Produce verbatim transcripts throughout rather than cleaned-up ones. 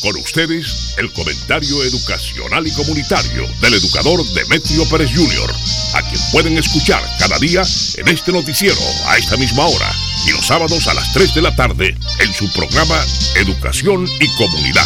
Con ustedes, el comentario educacional y comunitario del educador Demetrio Pérez junior, a quien pueden escuchar cada día en este noticiero a esta misma hora y los sábados a las tres de la tarde en su programa Educación y Comunidad.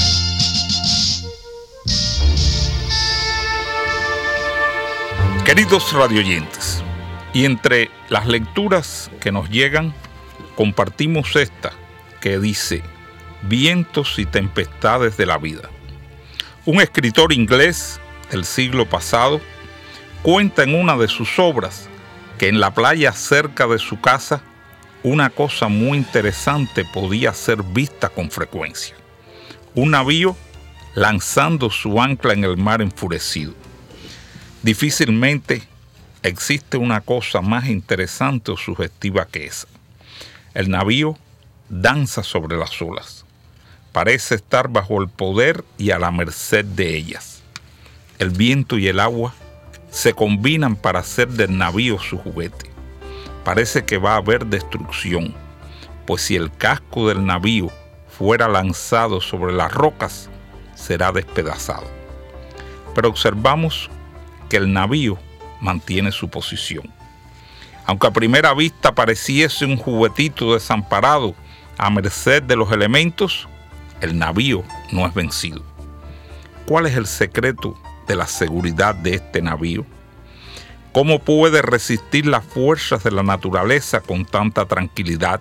Queridos radioyentes, y entre las lecturas que nos llegan, compartimos esta que dice: Vientos y tempestades de la vida. Un escritor inglés del siglo pasado cuenta en una de sus obras que en la playa cerca de su casa una cosa muy interesante podía ser vista con frecuencia: un navío lanzando su ancla en el mar enfurecido. Difícilmente existe una cosa más interesante o sugestiva que esa. El navío danza sobre las olas. Parece estar bajo el poder y a la merced de ellas. El viento y el agua se combinan para hacer del navío su juguete. Parece que va a haber destrucción, pues si el casco del navío fuera lanzado sobre las rocas, será despedazado. Pero observamos que el navío mantiene su posición. Aunque a primera vista pareciese un juguetito desamparado a merced de los elementos, el navío no es vencido. ¿Cuál es el secreto de la seguridad de este navío? ¿Cómo puede resistir las fuerzas de la naturaleza con tanta tranquilidad?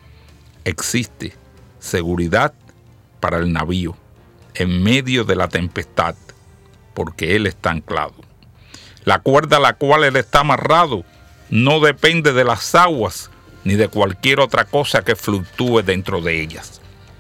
Existe seguridad para el navío en medio de la tempestad, porque él está anclado. La cuerda a la cual él está amarrado no depende de las aguas ni de cualquier otra cosa que fluctúe dentro de ellas.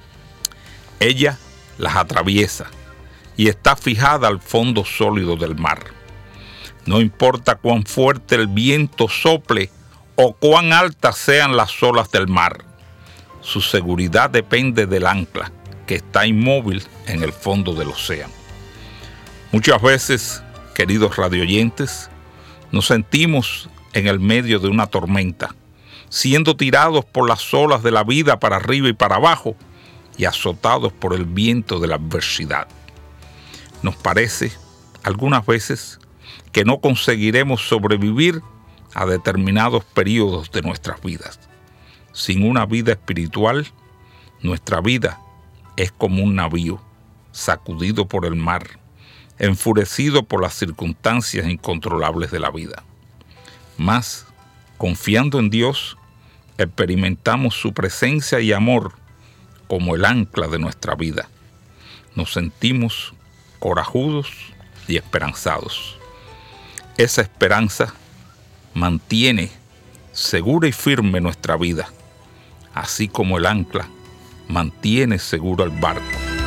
Ella las atraviesa y está fijada al fondo sólido del mar. No importa cuán fuerte el viento sople o cuán altas sean las olas del mar, su seguridad depende del ancla que está inmóvil en el fondo del océano. Muchas veces, queridos radioyentes, nos sentimos en el medio de una tormenta, siendo tirados por las olas de la vida para arriba y para abajo y azotados por el viento de la adversidad. Nos parece, algunas veces, que no conseguiremos sobrevivir a determinados periodos de nuestras vidas. Sin una vida espiritual, nuestra vida es como un navío sacudido por el mar, enfurecido por las circunstancias incontrolables de la vida. Mas, confiando en Dios, experimentamos su presencia y amor como el ancla de nuestra vida. Nos sentimos corajudos y esperanzados. Esa esperanza mantiene segura y firme nuestra vida, así como el ancla mantiene seguro el barco.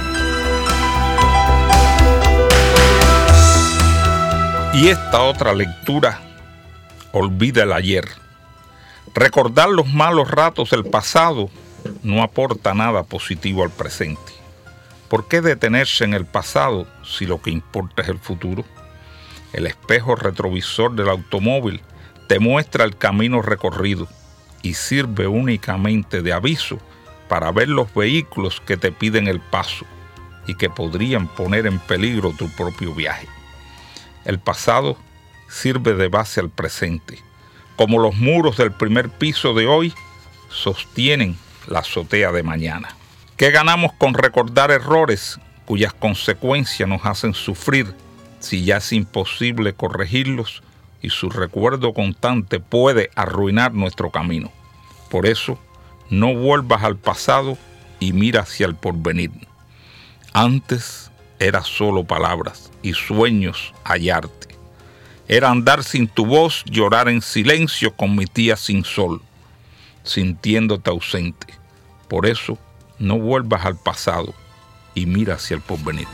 Y esta otra lectura olvida el ayer. Recordar los malos ratos del pasado no aporta nada positivo al presente. ¿Por qué detenerse en el pasado si lo que importa es el futuro? El espejo retrovisor del automóvil te muestra el camino recorrido y sirve únicamente de aviso para ver los vehículos que te piden el paso y que podrían poner en peligro tu propio viaje. El pasado sirve de base al presente, como los muros del primer piso de hoy sostienen la azotea de mañana. ¿Qué ganamos con recordar errores cuyas consecuencias nos hacen sufrir si ya es imposible corregirlos y su recuerdo constante puede arruinar nuestro camino? Por eso, no vuelvas al pasado y mira hacia el porvenir. Antes era solo palabras y sueños hallarte. Era andar sin tu voz, llorar en silencio con mi tía sin sol, sintiéndote ausente. Por eso, no vuelvas al pasado y mira hacia el porvenir.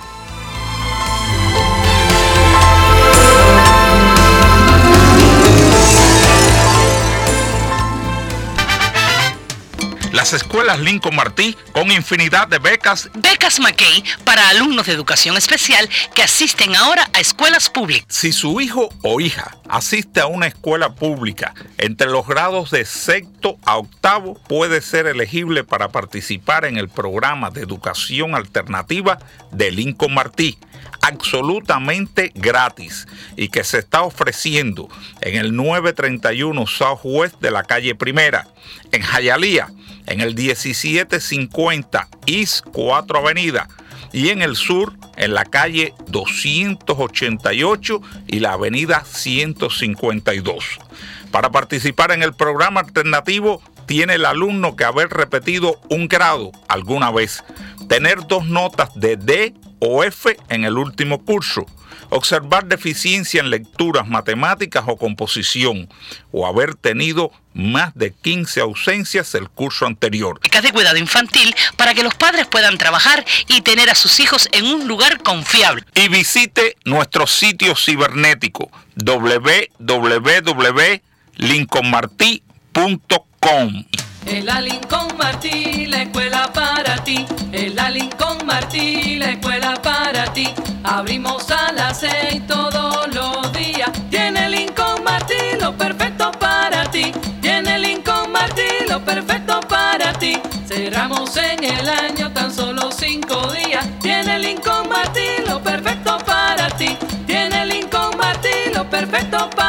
Las escuelas Lincoln Martí con infinidad de becas. Becas McKay para alumnos de educación especial que asisten ahora a escuelas públicas. Si su hijo o hija asiste a una escuela pública entre los grados de sexto a octavo, puede ser elegible para participar en el programa de educación alternativa de Lincoln Martí, absolutamente gratis, y que se está ofreciendo en el novecientos treinta y uno Southwest de la calle Primera, en Hialeah, en el diecisiete cincuenta East cuatro Avenida, y en el sur, en la calle doscientos ochenta y ocho y la avenida ciento cincuenta y dos. Para participar en el programa alternativo, tiene el alumno que haber repetido un grado alguna vez, tener dos notas de D o F en el último curso, observar deficiencia en lecturas, matemáticas o composición, o haber tenido más de quince ausencias el curso anterior. De cuidado infantil para que los padres puedan trabajar y tener a sus hijos en un lugar confiable. Y visite nuestro sitio cibernético doble u doble u doble u punto lincoln martí punto com. En la Lincoln Martí, la escuela para ti. En la Lincoln Martí, la escuela para ti. Abrimos a las seis todos los días. Tiene Lincoln Martí lo perfecto para ti. Tiene Lincoln Martí lo perfecto para ti. Cerramos en el año tan solo cinco días. Tiene Lincoln Martí lo perfecto para ti. Tiene Lincoln Martí lo perfecto para ti.